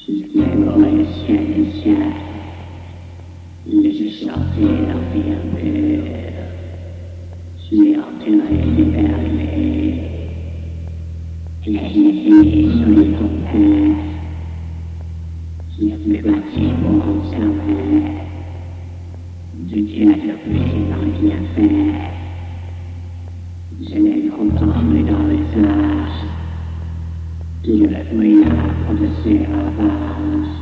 les ciels, les sortir bien père, j'ai enterré les berlets, et sur les concours, j'ai fait bâtir mon cerveau, du diable plus n'a rien fait, je l'ai contemplé dans les âges, tout le brillard de ses ravages.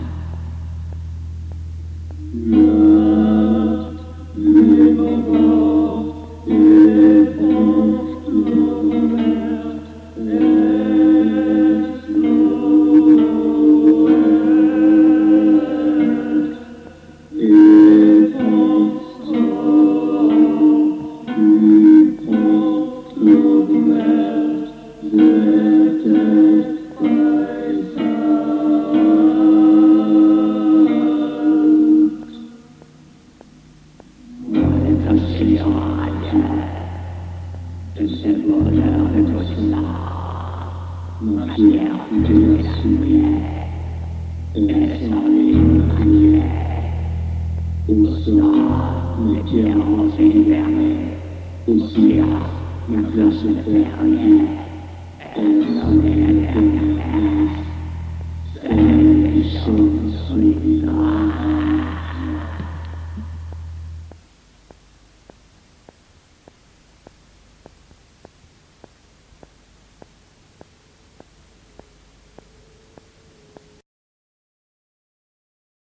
Sweet